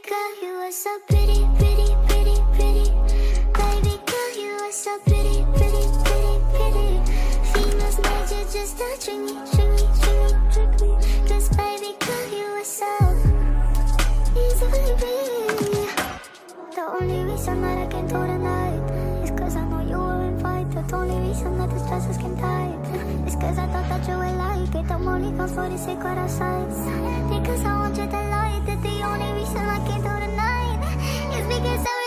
girl, you are so pretty, pretty, pretty, pretty. Baby girl, you are so pretty, pretty, pretty, pretty. Females made you just to trick me, trick me, trick me, trick me. 'Cause baby girl, you are so easily pretty. The only reason that I came through tonight is 'cause I know you were invited. The only reason that the stresses came tight is 'cause I thought that you would like it. I'm only gone for the secret outside. Because I want you to like it. The only reason I came through tonight is because I